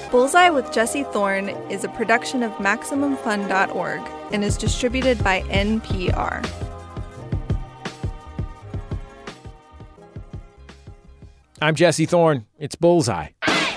Bullseye with Jesse Thorne is a production of MaximumFun.org and is distributed by NPR. I'm Jesse Thorne. It's Bullseye.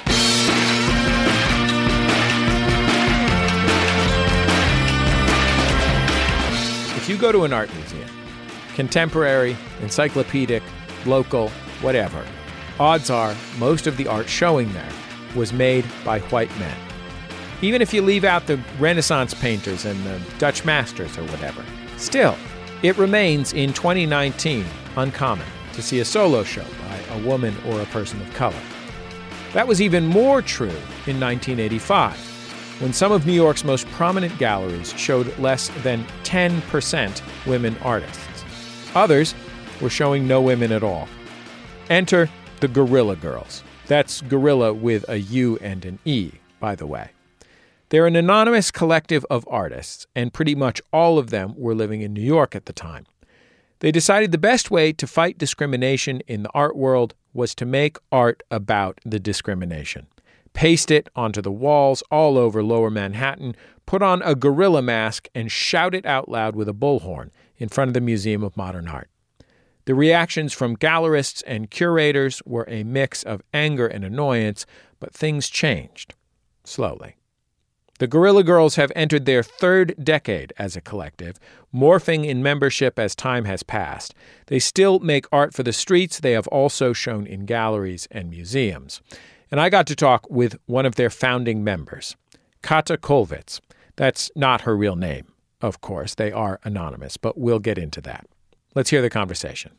If you go to an art museum, contemporary, encyclopedic, local, whatever, odds are most of the art showing there was made by white men. Even if you leave out the Renaissance painters and the Dutch masters or whatever, still, it remains in 2019 uncommon to see a solo show by a woman or a person of color. That was even more true in 1985, when some of New York's most prominent galleries showed less than 10% women artists. Others were showing no women at all. Enter the Guerrilla Girls. That's gorilla with a U and an E, by the way. They're an anonymous collective of artists, and pretty much all of them were living in New York at the time. They decided the best way to fight discrimination in the art world was to make art about the discrimination. Paste it onto the walls all over Lower Manhattan, put on a gorilla mask, and shout it out loud with a bullhorn in front of the Museum of Modern Art. The reactions from gallerists and curators were a mix of anger and annoyance, but things changed, slowly. The Guerrilla Girls have entered their third decade as a collective, morphing in membership as time has passed. They still make art for the streets. They have also shown in galleries and museums. And I got to talk with one of their founding members, Kata Kollwitz. That's not her real name, of course. They are anonymous, but we'll get into that. Let's hear the conversation.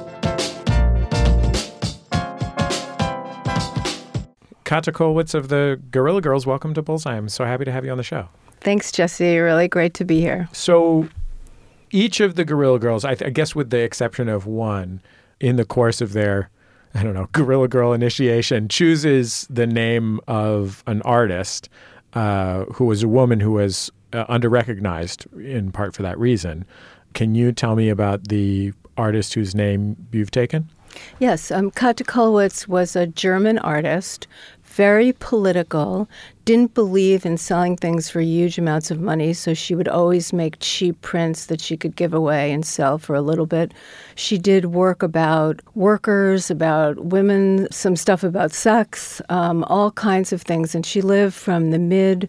Kata Kollwitz of the Guerrilla Girls, welcome to Bullseye. I'm so happy to have you on the show. Thanks, Jesse. Really great to be here. So each of the Guerrilla Girls, I guess with the exception of one, in the course of their, Guerrilla Girl initiation, chooses the name of an artist who was a woman who was under-recognized in part for that reason. Can you tell me about the artist whose name you've taken? Yes, Kata Kollwitz was a German artist, very political, didn't believe in selling things for huge amounts of money, so she would always make cheap prints that she could give away and sell for a little bit. She did work about workers, about women, some stuff about sex, all kinds of things, and she lived from the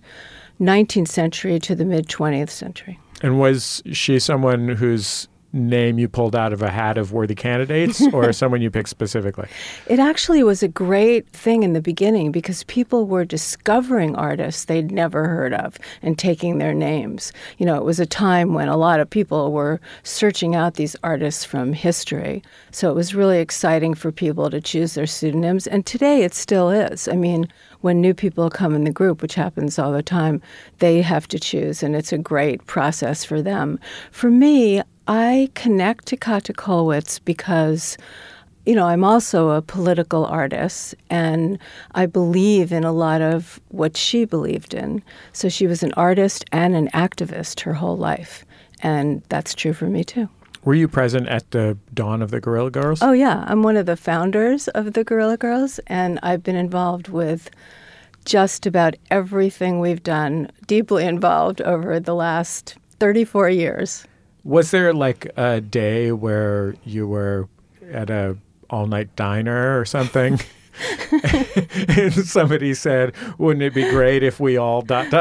mid-19th century to the mid-20th century. And was she someone whose name you pulled out of a hat of worthy candidates or someone you picked specifically? It actually was a great thing in the beginning because people were discovering artists they'd never heard of and taking their names. You know, it was a time when a lot of people were searching out these artists from history. So it was really exciting for people to choose their pseudonyms. And today it still is. I mean, when new people come in the group, which happens all the time, they have to choose, and it's a great process for them. For me, I connect to Kata Kollwitz because, I'm also a political artist, and I believe in a lot of what she believed in. So she was an artist and an activist her whole life, and that's true for me, too. Were you present at the dawn of the Guerrilla Girls? Oh, yeah. I'm one of the founders of the Guerrilla Girls, and I've been involved with just about everything we've done, deeply involved over the last 34 years. Was there like a day where you were at a all-night diner or something? And somebody said, wouldn't it be great if we all ...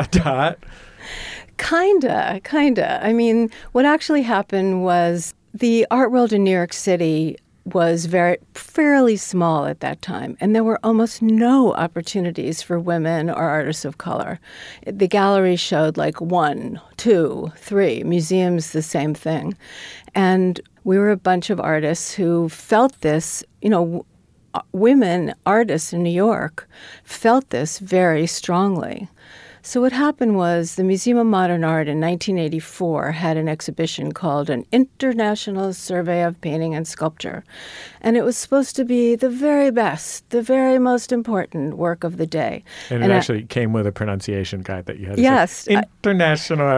Kinda. I mean, what actually happened was the art world in New York City was fairly small at that time, and there were almost no opportunities for women or artists of color. The gallery showed like 1, 2, 3, museums the same thing. And we were a bunch of artists who felt this, women artists in New York felt this very strongly. So what happened was the Museum of Modern Art in 1984 had an exhibition called An International Survey of Painting and Sculpture. And it was supposed to be the very best, the very most important work of the day. And it actually came with a pronunciation guide that you had to say. International.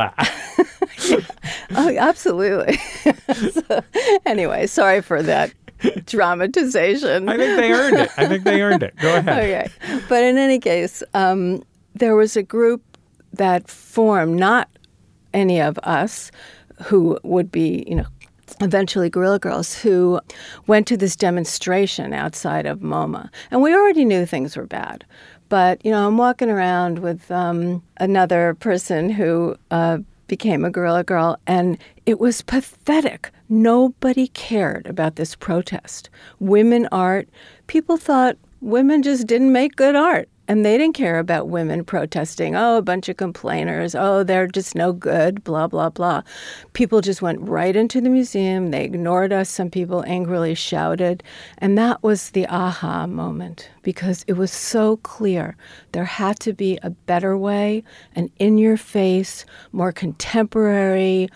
Oh, absolutely. So, anyway, sorry for that dramatization. I think they earned it. Go ahead. Okay. But in any case, there was a group that formed, not any of us who would be, eventually Guerrilla Girls, who went to this demonstration outside of MoMA. And we already knew things were bad. But, I'm walking around with another person who became a Guerrilla Girl, and it was pathetic. Nobody cared about this protest. Women art, people thought women just didn't make good art. And they didn't care about women protesting. Oh, a bunch of complainers. Oh, they're just no good, blah, blah, blah. People just went right into the museum. They ignored us. Some people angrily shouted. And that was the aha moment, because it was so clear. There had to be a better way, an in-your-face, more contemporary,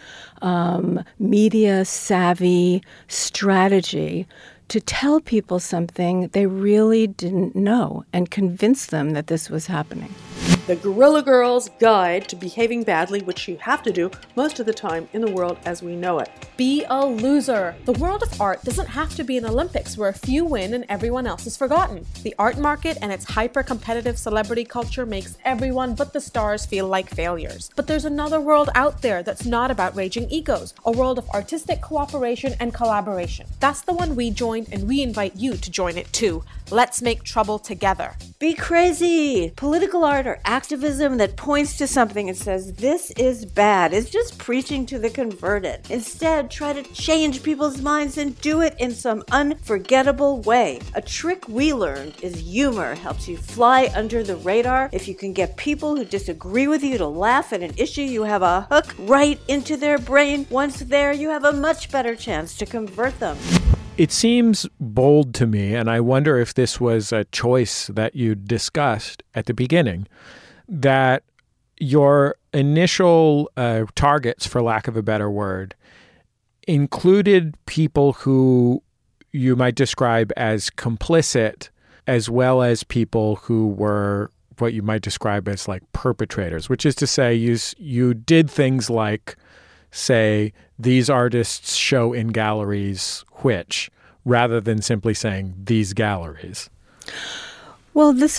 media-savvy strategy to tell people something they really didn't know and convince them that this was happening. The Guerrilla Girls Guide to Behaving Badly, which you have to do most of the time in the world as we know it. Be a loser. The world of art doesn't have to be an Olympics where a few win and everyone else is forgotten. The art market and its hyper-competitive celebrity culture makes everyone but the stars feel like failures. But there's another world out there that's not about raging egos, a world of artistic cooperation and collaboration. That's the one we joined, and we invite you to join it too. Let's make trouble together. Be crazy. Political art or activism that points to something and says, this is bad, is just preaching to the converted. Instead, try to change people's minds and do it in some unforgettable way. A trick we learned is humor helps you fly under the radar. If you can get people who disagree with you to laugh at an issue, you have a hook right into their brain. Once there, you have a much better chance to convert them. It seems bold to me, and I wonder if this was a choice that you discussed at the beginning, that your initial targets, for lack of a better word, included people who you might describe as complicit, as well as people who were what you might describe as like perpetrators, which is to say you did things like say, these artists show in galleries which, rather than simply saying these galleries? Well, this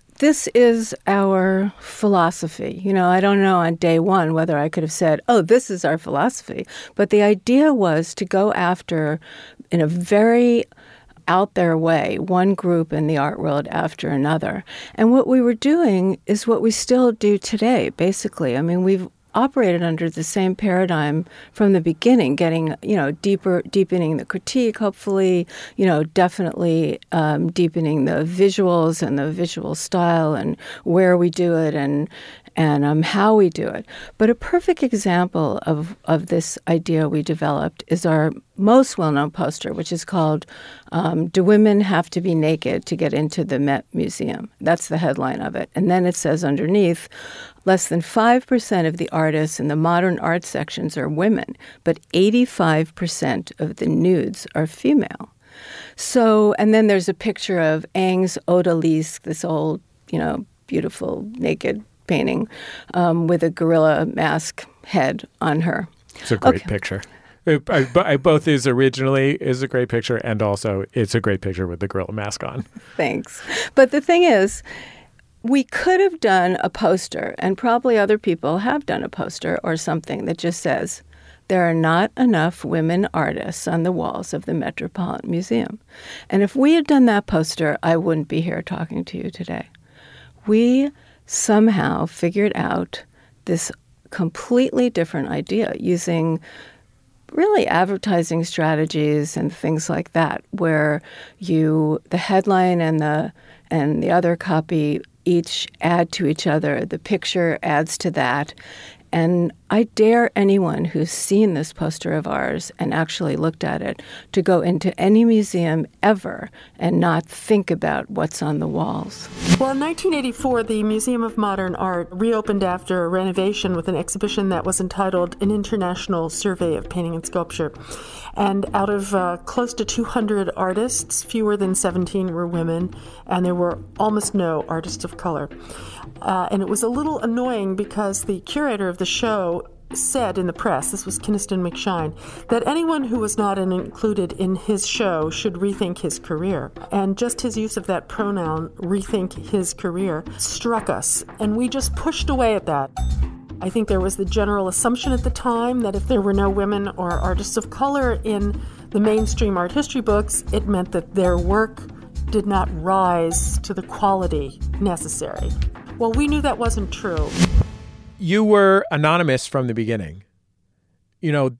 is our philosophy. I don't know on day one whether I could have said, oh, this is our philosophy. But the idea was to go after, in a very out there way, one group in the art world after another. And what we were doing is what we still do today, basically. I mean, we've operated under the same paradigm from the beginning, getting, deepening the critique, hopefully, definitely deepening the visuals and the visual style and where we do it and how we do it. But a perfect example of this idea we developed is our most well-known poster, which is called Do Women Have to Be Naked to Get into the Met Museum? That's the headline of it. And then it says underneath, less than 5% of the artists in the modern art sections are women, but 85% of the nudes are female. So, and then there's a picture of Ang's Odalisque, this old, beautiful naked painting with a gorilla mask head on her. It's a great picture. Both is a great picture, and also it's a great picture with the gorilla mask on. Thanks. But the thing is, we could have done a poster, and probably other people have done a poster or something that just says, there are not enough women artists on the walls of the Metropolitan Museum. And if we had done that poster, I wouldn't be here talking to you today. We somehow figured out this completely different idea using really advertising strategies and things like that, where the headline and the other copy each add to each other. The picture adds to that. And I dare anyone who's seen this poster of ours and actually looked at it to go into any museum ever and not think about what's on the walls. Well, in 1984, the Museum of Modern Art reopened after a renovation with an exhibition that was entitled An International Survey of Painting and Sculpture. And out of close to 200 artists, fewer than 17 were women, and there were almost no artists of color. And it was a little annoying because the curator of the show said in the press, this was Kynaston McShine, that anyone who was not included in his show should rethink his career. And just his use of that pronoun, rethink his career, struck us. And we just pushed away at that. I think there was the general assumption at the time that if there were no women or artists of color in the mainstream art history books, it meant that their work did not rise to the quality necessary. Well, we knew that wasn't true. You were anonymous from the beginning. You know,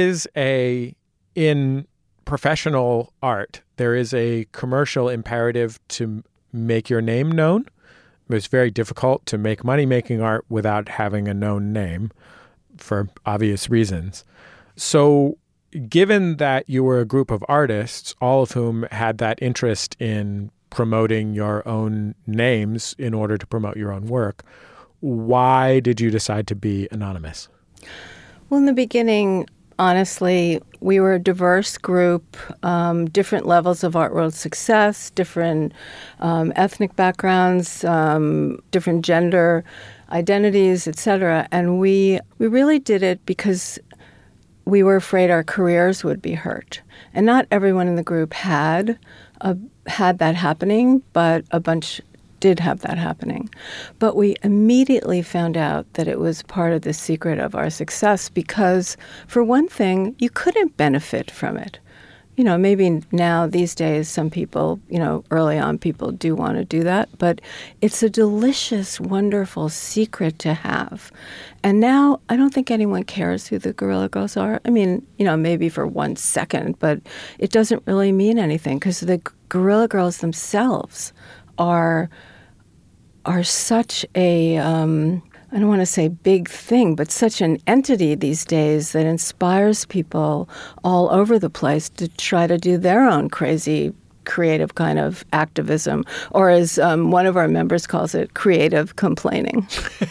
in professional art, there is a commercial imperative to make your name known. It's very difficult to make money making art without having a known name for obvious reasons. So given that you were a group of artists, all of whom had that interest in promoting your own names in order to promote your own work, why did you decide to be anonymous? Well, in the beginning, honestly, we were a diverse group, different levels of art world success, different ethnic backgrounds, different gender identities, etc. And we really did it because we were afraid our careers would be hurt. And not everyone in the group had that happening, but a bunch did have that happening. But we immediately found out that it was part of the secret of our success because, for one thing, you couldn't benefit from it. You know, maybe now these days some people, early on people do want to do that, but it's a delicious, wonderful secret to have. And now I don't think anyone cares who the Guerrilla Girls are. I mean, maybe for 1 second, but it doesn't really mean anything because the Guerrilla Girls themselves are such a, I don't want to say big thing, but such an entity these days that inspires people all over the place to try to do their own crazy, creative kind of activism, or as one of our members calls it, creative complaining.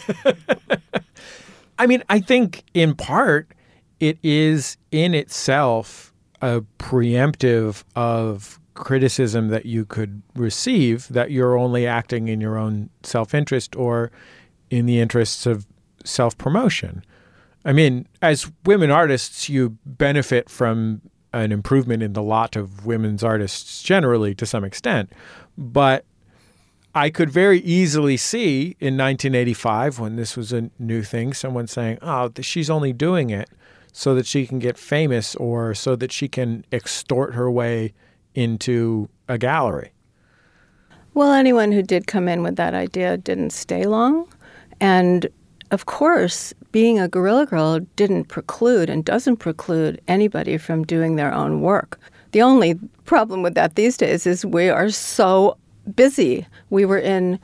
I mean, I think in part it is in itself a preemptive of criticism that you could receive, that you're only acting in your own self-interest or in the interests of self-promotion. I mean, as women artists, you benefit from an improvement in the lot of women's artists generally to some extent. But I could very easily see in 1985, when this was a new thing, someone saying, oh, she's only doing it so that she can get famous or so that she can extort her way into a gallery. Well, anyone who did come in with that idea didn't stay long. And of course, being a Guerrilla Girl didn't preclude and doesn't preclude anybody from doing their own work. The only problem with that these days is we are so busy. We were in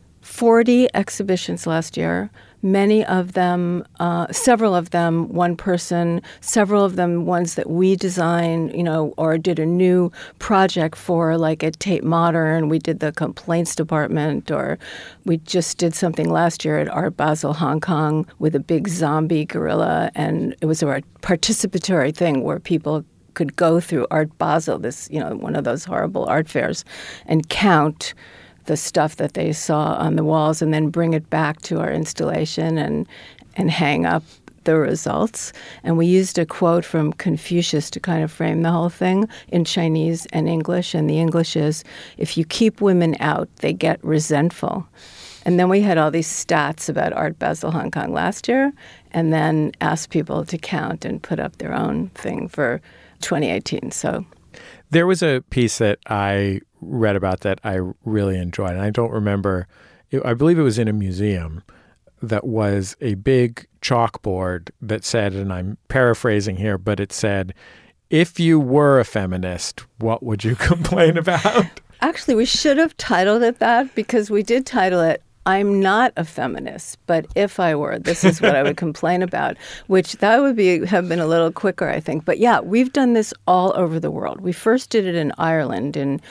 40 exhibitions last year. Many of them, several of them, one person, several of them ones that we designed, or did a new project for, like at Tate Modern. We did the complaints department, or we just did something last year at Art Basel Hong Kong with a big zombie gorilla. And it was a participatory thing where people could go through Art Basel, this, one of those horrible art fairs, and count the stuff that they saw on the walls and then bring it back to our installation and hang up the results. And we used a quote from Confucius to kind of frame the whole thing in Chinese and English. And the English is, if you keep women out, they get resentful. And then we had all these stats about Art Basel Hong Kong last year and then asked people to count and put up their own thing for 2018. So there was a piece that I read about that I really enjoyed, and I don't remember. I believe it was in a museum that was a big chalkboard that said, and I'm paraphrasing here, but it said, if you were a feminist, what would you complain about? Actually, we should have titled it that because we did title it, I'm not a feminist, but if I were, this is what I would complain about, which that would have been a little quicker, I think. But yeah, we've done this all over the world. We first did it in Ireland in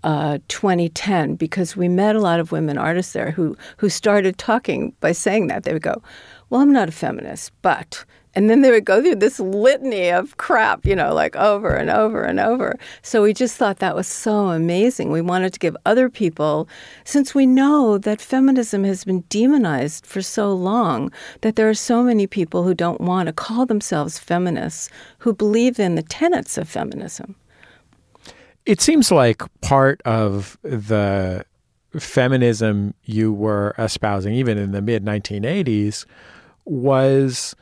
2010, because we met a lot of women artists there who started talking by saying that. They would go, well, I'm not a feminist, but... And then they would go through this litany of crap, like over and over and over. So we just thought that was so amazing. We wanted to give other people, since we know that feminism has been demonized for so long, that there are so many people who don't want to call themselves feminists, who believe in the tenets of feminism. It seems like part of the feminism you were espousing, even in the mid-1980s, was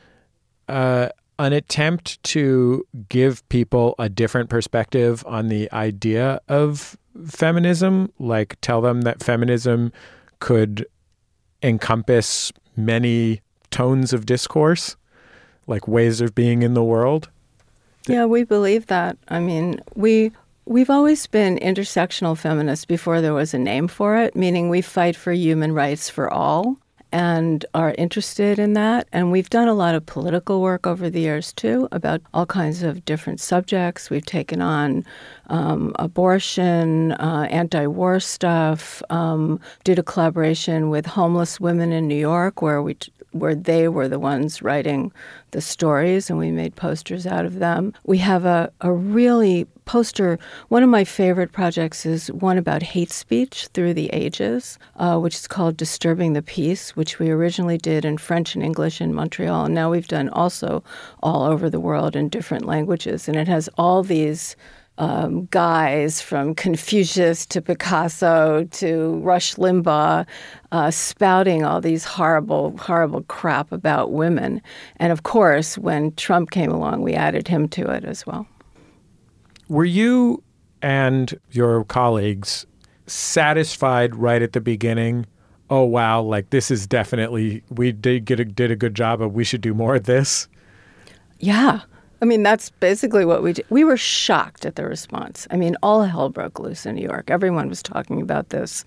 an attempt to give people a different perspective on the idea of feminism, like tell them that feminism could encompass many tones of discourse, like ways of being in the world. Yeah, we believe that. I mean, we've always been intersectional feminists before there was a name for it, meaning we fight for human rights for all and are interested in that. And we've done a lot of political work over the years, too, about all kinds of different subjects. We've taken on abortion, anti-war stuff, did a collaboration with homeless women in New York where they were the ones writing the stories, and we made posters out of them. We have a really poster. One of my favorite projects is one about hate speech through the ages, which is called Disturbing the Peace, which we originally did in French and English in Montreal, and now we've done also all over the world in different languages. And it has all these guys from Confucius to Picasso to Rush Limbaugh spouting all these horrible, horrible crap about women. And of course, when Trump came along, we added him to it as well. Were you and your colleagues satisfied right at the beginning? Oh, wow, like this is definitely, we did a good job, but we should do more of this? Yeah. I mean, that's basically what we did. We were shocked at the response. I mean, all hell broke loose in New York. Everyone was talking about this.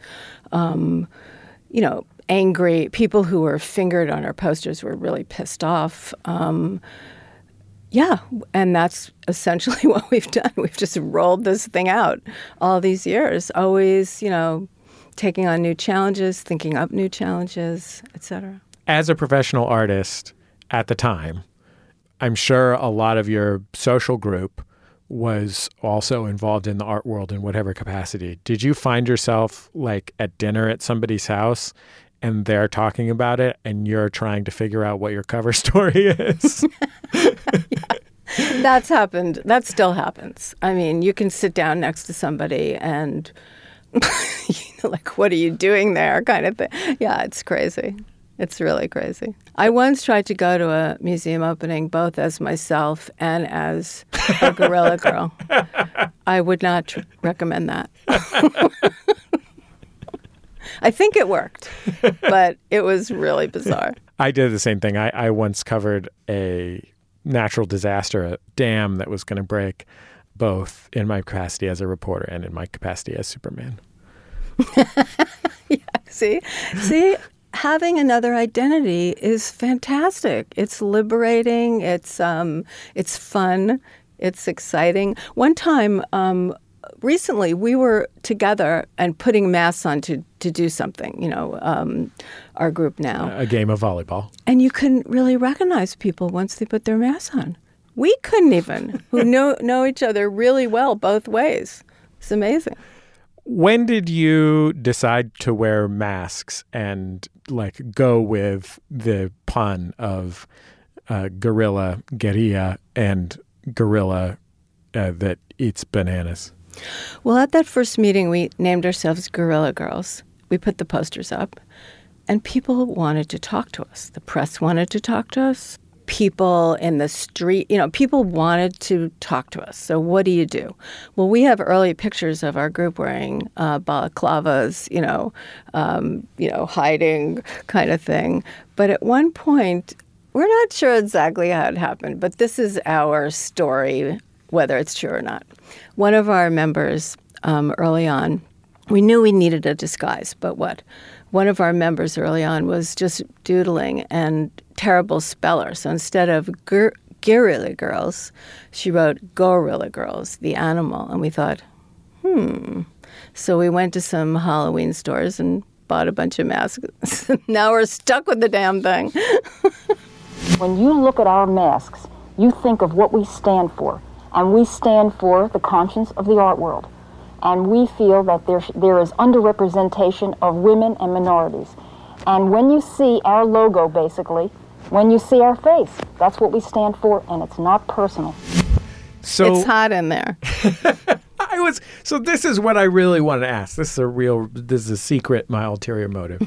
Angry people who were fingered on our posters were really pissed off. Yeah, and that's essentially what we've done. We've just rolled this thing out all these years, always, taking on new challenges, thinking up new challenges, et cetera. As a professional artist at the time, I'm sure a lot of your social group was also involved in the art world in whatever capacity. Did you find yourself like at dinner at somebody's house and they're talking about it and you're trying to figure out what your cover story is? Yeah. That's happened. That still happens. I mean, you can sit down next to somebody and like, what are you doing there kind of thing. Yeah, it's crazy. It's really crazy. I once tried to go to a museum opening both as myself and as a guerrilla girl. I would not recommend that. I think it worked, but it was really bizarre. I did the same thing. I once covered a natural disaster, a dam that was going to break, both in my capacity as a reporter and in my capacity as Superman. Yeah, see? Having another identity is fantastic. It's liberating. It's fun. It's exciting. One time, recently, we were together and putting masks on to do something, our group now. A game of volleyball. And you couldn't really recognize people once they put their masks on. We couldn't even, who know each other really well both ways. It's amazing. When did you decide to wear masks and go with the pun of guerrilla and gorilla that eats bananas? Well, at that first meeting, we named ourselves Guerrilla Girls. We put the posters up, and people wanted to talk to us. The press wanted to talk to us. People in the street, people wanted to talk to us. So what do you do? Well, we have early pictures of our group wearing balaclavas, hiding kind of thing. But at one point, we're not sure exactly how it happened, but this is our story, whether it's true or not. One of our members early on, we knew we needed a disguise, but what? One of our members early on was just doodling and terrible speller. So instead of guerrilla girls, she wrote gorilla girls, the animal. And we thought, So we went to some Halloween stores and bought a bunch of masks. Now we're stuck with the damn thing. When you look at our masks, you think of what we stand for. And we stand for the conscience of the art world. And we feel that there is underrepresentation of women and minorities. And when you see our logo, basically, when you see our face, that's what we stand for, and it's not personal. So it's hot in there. So this is what I really want to ask. This is a secret, my ulterior motive.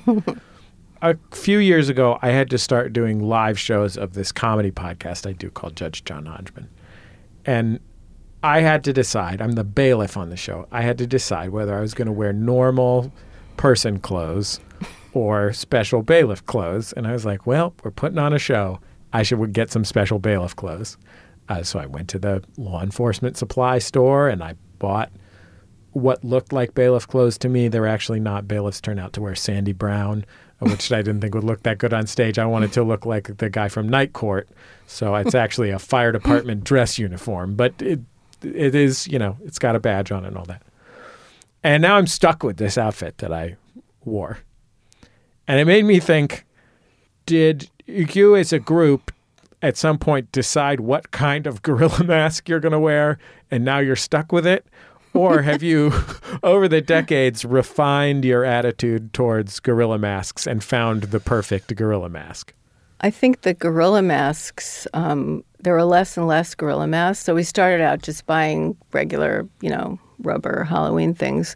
A few years ago, I had to start doing live shows of this comedy podcast I do called Judge John Hodgman. And I had to decide, I'm the bailiff on the show, I had to decide whether I was going to wear normal person clothes or special bailiff clothes. And I was like, well, we're putting on a show. I should get some special bailiff clothes. So I went to the law enforcement supply store and I bought what looked like bailiff clothes to me. They were actually not. Bailiffs turned out to wear Sandy Brown, which I didn't think would look that good on stage. I wanted to look like the guy from Night Court. So it's actually a fire department dress uniform. But it is, it's got a badge on it and all that. And now I'm stuck with this outfit that I wore. And it made me think, did you as a group at some point decide what kind of gorilla mask you're going to wear and now you're stuck with it? Or have you, over the decades, refined your attitude towards gorilla masks and found the perfect gorilla mask? I think the gorilla masks, there were less and less gorilla masks. So we started out just buying regular, rubber Halloween things.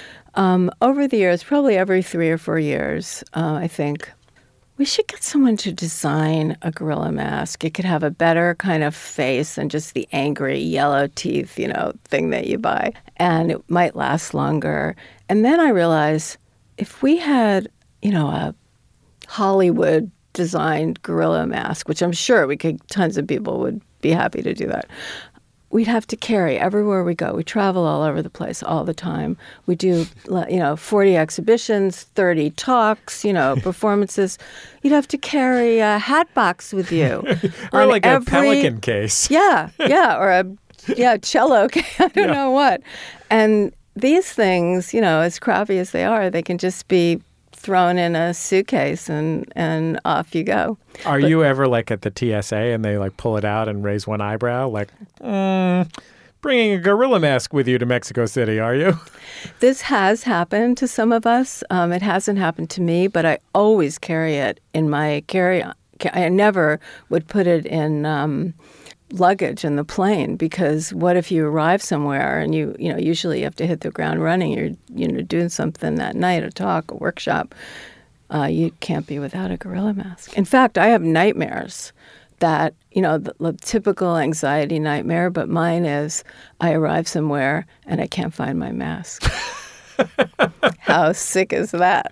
Over the years, probably every 3 or 4 years, I think, we should get someone to design a gorilla mask. It could have a better kind of face than just the angry yellow teeth, thing that you buy. And it might last longer. And then I realized if we had, a Hollywood designed gorilla mask, which I'm sure tons of people would be happy to do that, we'd have to carry everywhere we go. We travel all over the place all the time. We do, 40 exhibitions, 30 talks, performances. You'd have to carry a hat box with you. Or like a pelican case. Yeah, or a cello case. I don't know what. And these things, as crappy as they are, they can just be thrown in a suitcase and off you go. Are you ever like at the TSA and they like pull it out and raise one eyebrow? Like, bringing a gorilla mask with you to Mexico City, are you? This has happened to some of us. It hasn't happened to me, but I always carry it in my carry-on. I never would put it in luggage in the plane, because what if you arrive somewhere and you usually you have to hit the ground running. You're doing something that night, a talk, a workshop. You can't be without a gorilla mask. In fact, I have nightmares that, the typical anxiety nightmare, but mine is I arrive somewhere and I can't find my mask. How sick is that?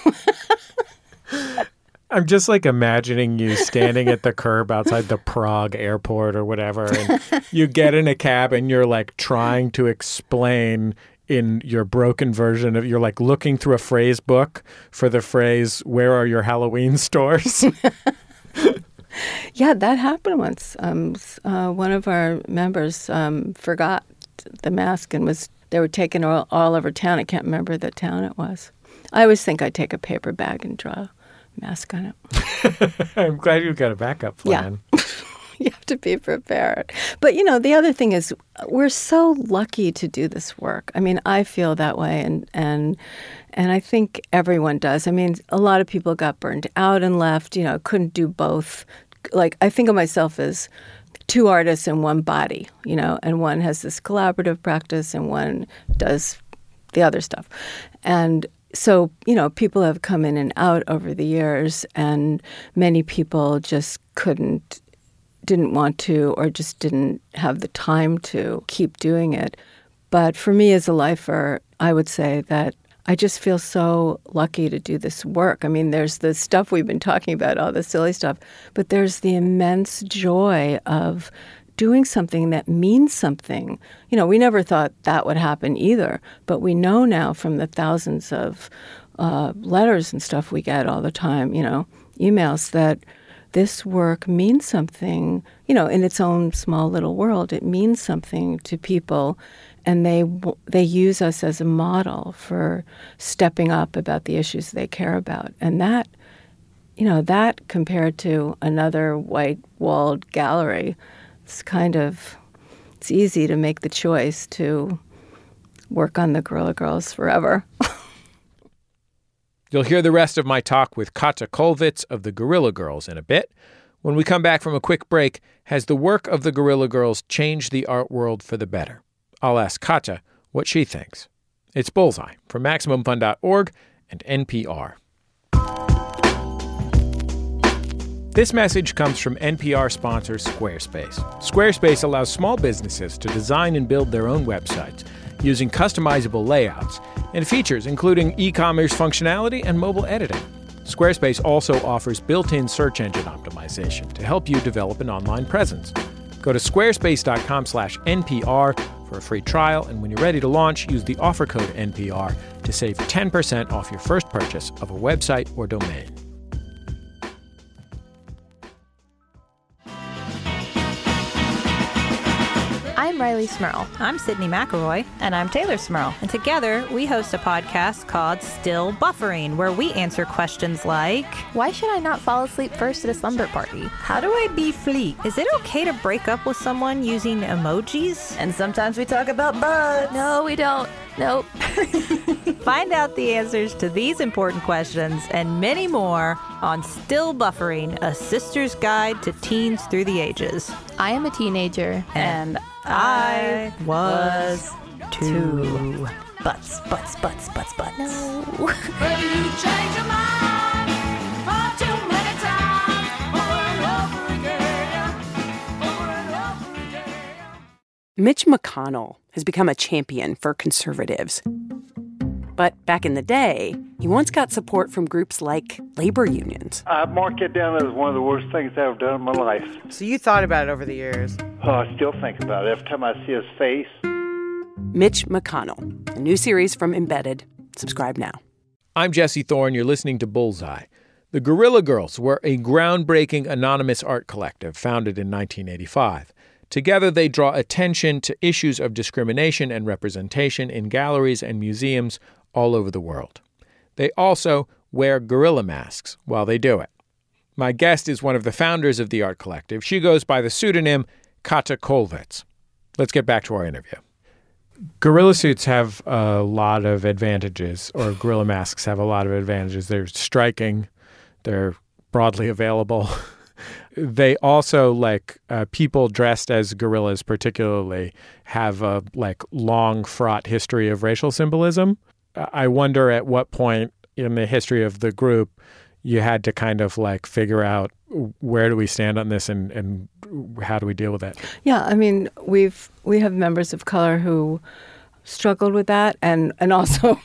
I'm just like imagining you standing at the curb outside the Prague airport or whatever, and you get in a cab and you're like trying to explain in your broken version of, you're like looking through a phrase book for the phrase, "Where are your Halloween stores?" Yeah, that happened once. One of our members forgot the mask and they were taken all over town. I can't remember the town it was. I always think I'd take a paper bag and draw mask on it. I'm glad you've got a backup plan. Yeah. You have to be prepared. But, the other thing is we're so lucky to do this work. I mean, I feel that way, and I think everyone does. I mean, a lot of people got burned out and left, couldn't do both. Like, I think of myself as 2 artists in one body, and one has this collaborative practice and one does the other stuff. And so, people have come in and out over the years, and many people just didn't want to, or just didn't have the time to keep doing it. But for me as a lifer, I would say that I just feel so lucky to do this work. I mean, there's the stuff we've been talking about, all the silly stuff, but there's the immense joy of doing something that means something. We never thought that would happen either, but we know now from the thousands of letters and stuff we get all the time, emails, that this work means something, in its own small little world. It means something to people. And they use us as a model for stepping up about the issues they care about. And that, that compared to another white-walled gallery, it's easy to make the choice to work on the Guerrilla Girls forever. You'll hear the rest of my talk with Katja Kollwitz of the Guerrilla Girls in a bit. When we come back from a quick break, has the work of the Guerrilla Girls changed the art world for the better? I'll ask Katja what she thinks. It's Bullseye from MaximumFun.org and NPR. This message comes from NPR sponsor Squarespace. Squarespace allows small businesses to design and build their own websites using customizable layouts and features including e-commerce functionality and mobile editing. Squarespace also offers built-in search engine optimization to help you develop an online presence. Go to squarespace.com/NPR for a free trial, and when you're ready to launch, use the offer code NPR to save 10% off your first purchase of a website or domain. I'm Riley Smurl. I'm Sydney McElroy. And I'm Taylor Smurl. And together, we host a podcast called Still Buffering, where we answer questions like, why should I not fall asleep first at a slumber party? How do I be fleet? Is it okay to break up with someone using emojis? And sometimes we talk about butts. No, we don't. Nope. Find out the answers to these important questions and many more on Still Buffering, a sister's guide to teens through the ages. I am a teenager. And I was too. Butts. No. But you change your mind far too many times, over and over again. Mitch McConnell has become a champion for conservatives. But back in the day, he once got support from groups like labor unions. I mark it down as one of the worst things I've ever done in my life. So you thought about it over the years? Oh, I still think about it every time I see his face. Mitch McConnell, a new series from Embedded. Subscribe now. I'm Jesse Thorne. You're listening to Bullseye. The Guerrilla Girls were a groundbreaking anonymous art collective founded in 1985. Together, they draw attention to issues of discrimination and representation in galleries and museums all over the world. They also wear gorilla masks while they do it. My guest is one of the founders of the art collective. She goes by the pseudonym Katja Kollwitz. Let's get back to our interview. Gorilla suits have a lot of advantages, or gorilla masks have a lot of advantages. They're striking. They're broadly available. They also, people dressed as gorillas particularly, have a, long fraught history of racial symbolism. I wonder at what point in the history of the group you had to kind of figure out where do we stand on this and how do we deal with it? Yeah, I mean, we have members of color who struggled with that, and also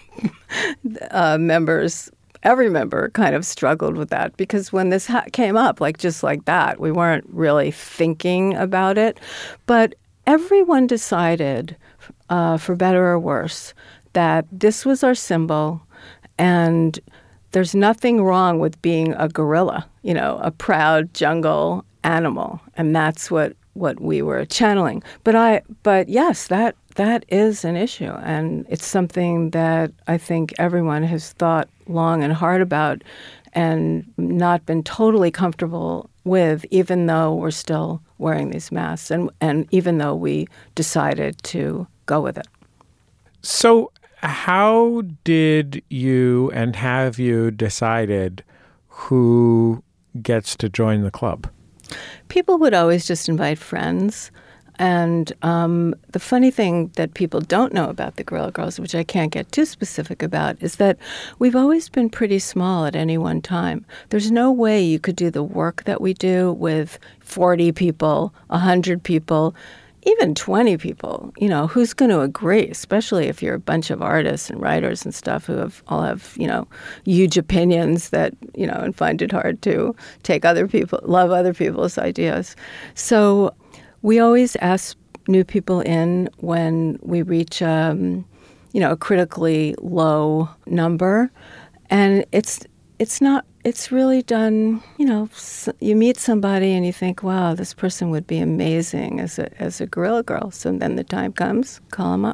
every member kind of struggled with that, because when this came up, just like that, we weren't really thinking about it. But everyone decided, for better or worse, that this was our symbol, and there's nothing wrong with being a gorilla, a proud jungle animal, and that's what we were channeling. But yes, that is an issue, and it's something that I think everyone has thought long and hard about and not been totally comfortable with, even though we're still wearing these masks and even though we decided to go with it. So how did you and have you decided who gets to join the club? People would always just invite friends. And the funny thing that people don't know about the Guerrilla Girls, which I can't get too specific about, is that we've always been pretty small at any one time. There's no way you could do the work that we do with 40 people, 100 people, even 20 people. Who's going to agree, especially if you're a bunch of artists and writers and stuff who all have huge opinions that, and find it hard to love other people's ideas. So we always ask new people in when we reach, a critically low number, and it's really done. You meet somebody and you think, wow, this person would be amazing as a Guerrilla Girl. So then the time comes, call them up.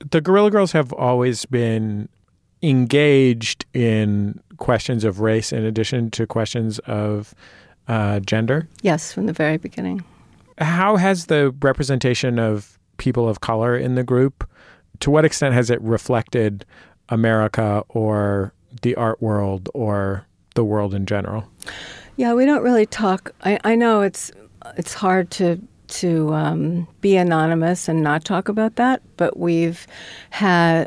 The Guerrilla Girls have always been engaged in questions of race in addition to questions of gender? Yes, from the very beginning. How has the representation of people of color in the group, to what extent has it reflected America or the art world or the world in general? Yeah, we don't really talk. I know it's hard to be anonymous and not talk about that, but we've have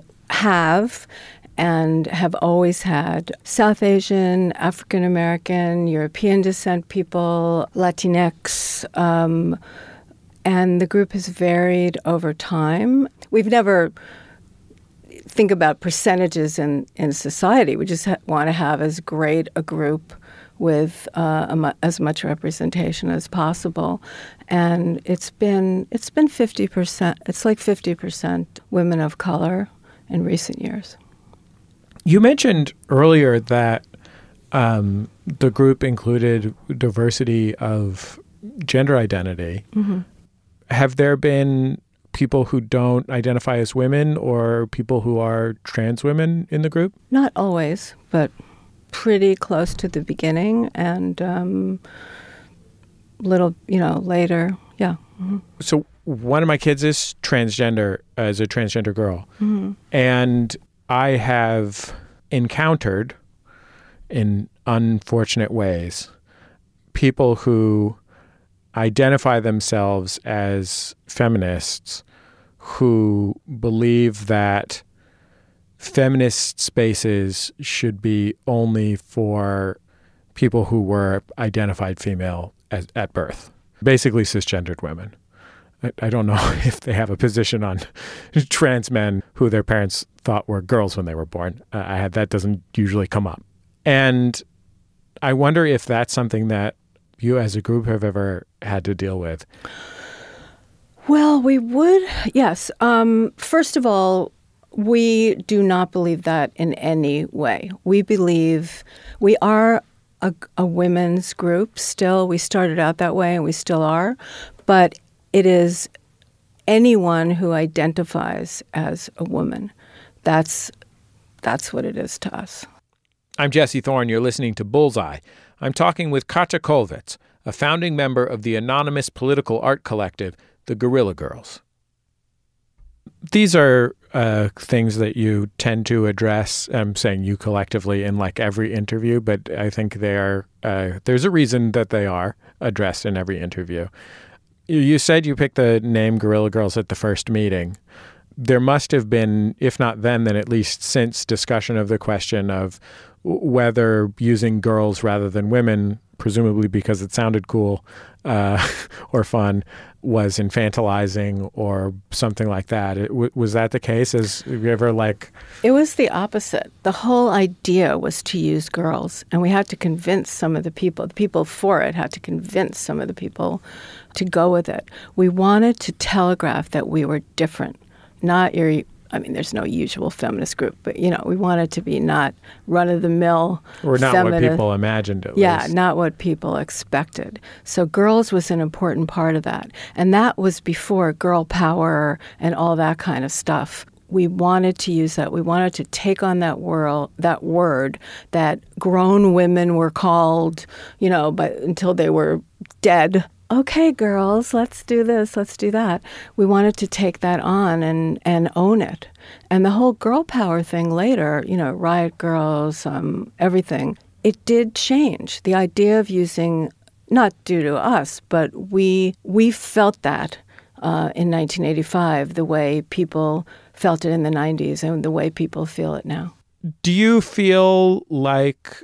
always had South Asian, African American, European descent people, Latinx, and the group has varied over time. We've never think about percentages in society. We just want to have as great a group with as much representation as possible, and it's been 50%. It's like 50% women of color in recent years. You mentioned earlier that the group included diversity of gender identity. Mm-hmm. Have there been people who don't identify as women or people who are trans women in the group? Not always, but pretty close to the beginning and later. Yeah. Mm-hmm. So one of my kids is transgender, as a transgender girl. Mm-hmm. And I have encountered, in unfortunate ways, people who identify themselves as feminists who believe that feminist spaces should be only for people who were identified female at birth, basically cisgendered women. I don't know if they have a position on trans men who their parents thought were girls when they were born. That doesn't usually come up. And I wonder if that's something that you as a group have ever had to deal with. Well, we would, yes. First of all, we do not believe that in any way. We believe we are a women's group still. We started out that way and we still are. But it is anyone who identifies as a woman. That's what it is to us. I'm Jesse Thorne. You're listening to Bullseye. I'm talking with Katja Kollwitz, a founding member of the anonymous political art collective, the Guerrilla Girls. These are things that you tend to address, I'm saying you collectively, in like every interview, but I think they are, there's a reason that they are addressed in every interview. You said you picked the name Guerrilla Girls at the first meeting. There must have been, if not then at least since, discussion of the question of whether using girls rather than women, presumably because it sounded cool or fun, was infantilizing or something like that. Was that the case? Have you ever It was the opposite. The whole idea was to use girls, and we had to convince some of the people for it had to convince some of the people to go with it. We wanted to telegraph that we were different, not there's no usual feminist group, but, we wanted to be not run-of-the-mill or not feminist. What people imagined, at least. least. Not what people expected. So girls was an important part of that. And that was before girl power and all that kind of stuff. We wanted to use that. We wanted to take on that word that grown women were called, but until they were dead. Okay, girls, let's do this, let's do that. We wanted to take that on and own it. And the whole girl power thing later, Riot Girls, everything, it did change. The idea of using, not due to us, but we felt that in 1985, the way people felt it in the 90s and the way people feel it now. Do you feel like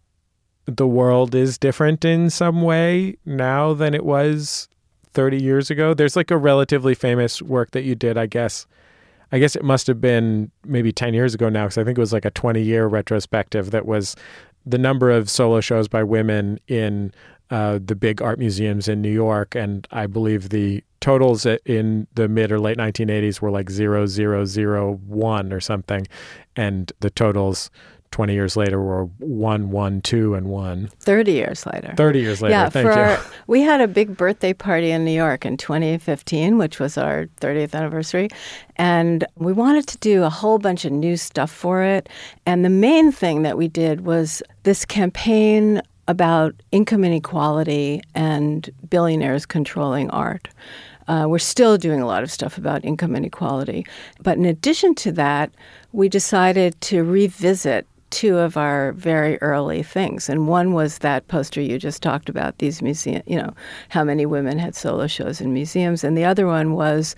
the world is different in some way now than it was 30 years ago? There's a relatively famous work that you did, I guess it must have been maybe 10 years ago now, because I think it was a 20-year retrospective that was the number of solo shows by women in the big art museums in New York. And I believe the totals in the mid or late 1980s were 0,001 or something. And the totals 20 years later, we're 1, 1, 2, and 1. 30 years later. 30 years later, yeah, thank you. We had a big birthday party in New York in 2015, which was our 30th anniversary. And we wanted to do a whole bunch of new stuff for it. And the main thing that we did was this campaign about income inequality and billionaires controlling art. We're still doing a lot of stuff about income inequality. But in addition to that, we decided to revisit two of our very early things. And one was that poster you just talked about, these museum, how many women had solo shows in museums. And the other one was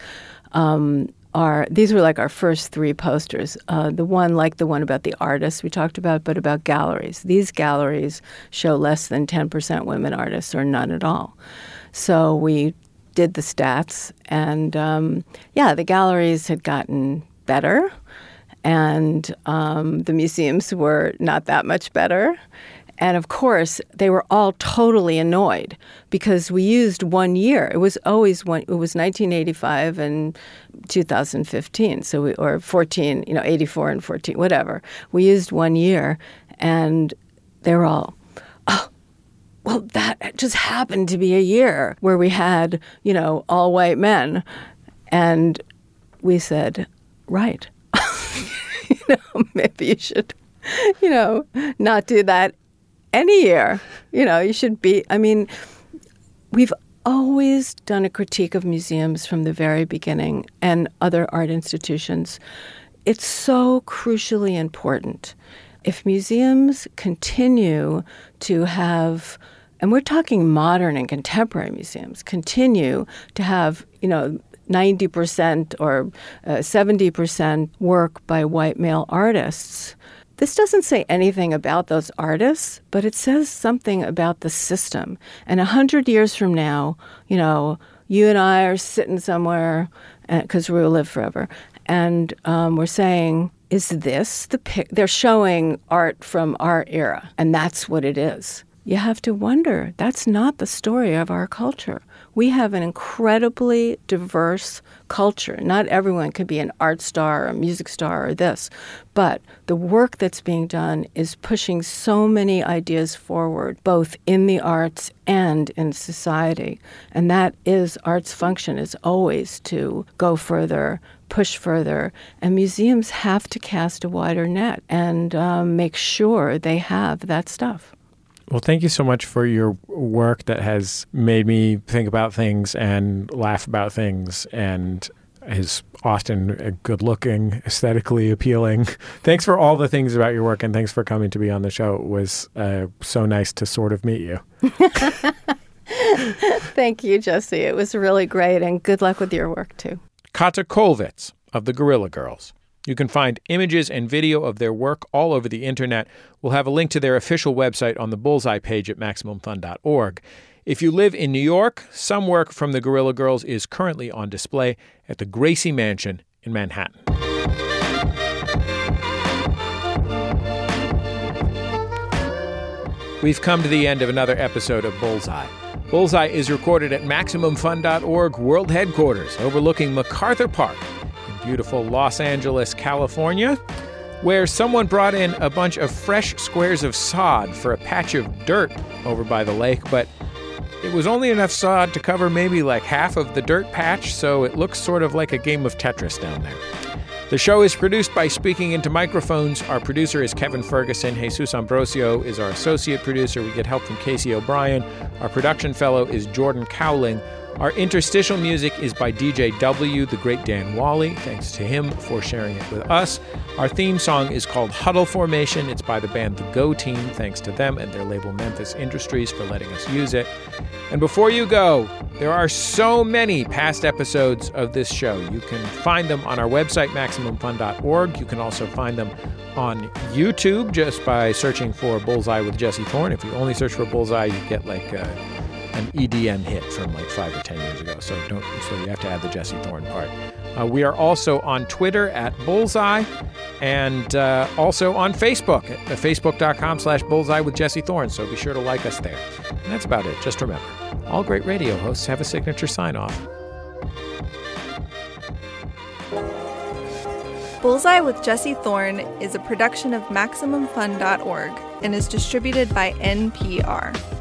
these were like our first three posters. The one about the artists we talked about, but about galleries. These galleries show less than 10% women artists or none at all. So we did the stats, and the galleries had gotten better, and the museums were not that much better. And of course, they were all totally annoyed because we used 1 year. It was always it was 1985 and 2015, or 14, 84 and 14, whatever. We used 1 year, and they were all, well, that just happened to be a year where we had, all white men. And we said, right, maybe you should, not do that any year. You should be, we've always done a critique of museums from the very beginning and other art institutions. It's so crucially important. If museums continue to have, and we're talking modern and contemporary museums, continue to have, 90% or 70% work by white male artists, this doesn't say anything about those artists, but it says something about the system. And 100 years from now, you and I are sitting somewhere, because we will live forever, and we're saying, is this they're showing art from our era, and that's what it is. You have to wonder, that's not the story of our culture. We have an incredibly diverse culture. Not everyone could be an art star or a music star or this, but the work that's being done is pushing so many ideas forward, both in the arts and in society. And that is art's function, is always to go further, push further, and museums have to cast a wider net and make sure they have that stuff. Well, thank you so much for your work that has made me think about things and laugh about things and is often good-looking, aesthetically appealing. Thanks for all the things about your work, and thanks for coming to be on the show. It was so nice to sort of meet you. Thank you, Jesse. It was really great, and good luck with your work, too. Kata Kollwitz of the Guerrilla Girls. You can find images and video of their work all over the internet. We'll have a link to their official website on the Bullseye page at MaximumFun.org. If you live in New York, some work from the Guerrilla Girls is currently on display at the Gracie Mansion in Manhattan. We've come to the end of another episode of Bullseye. Bullseye is recorded at MaximumFun.org World Headquarters, overlooking MacArthur Park, beautiful Los Angeles, California, where someone brought in a bunch of fresh squares of sod for a patch of dirt over by the lake, but it was only enough sod to cover maybe like half of the dirt patch, so it looks sort of like a game of Tetris down there. The show is produced by Speaking Into Microphones. Our producer is Kevin Ferguson. Jesus Ambrosio is our associate producer. We get help from Casey O'Brien. Our production fellow is Jordan Cowling. Our interstitial music is by DJ W, the great Dan Wally. Thanks to him for sharing it with us. Our theme song is called Huddle Formation. It's by the band The Go Team. Thanks to them and their label Memphis Industries for letting us use it. And before you go, there are so many past episodes of this show. You can find them on our website, MaximumFun.org. You can also find them on YouTube just by searching for Bullseye with Jesse Thorne. If you only search for Bullseye, you get like an EDM hit from like 5 or 10 years ago. So you have to add the Jesse Thorne part. We are also on Twitter at Bullseye and also on Facebook at facebook.com/Bullseye with Jesse Thorne. So be sure to like us there. And that's about it. Just remember, all great radio hosts have a signature sign-off. Bullseye with Jesse Thorne is a production of MaximumFun.org and is distributed by NPR.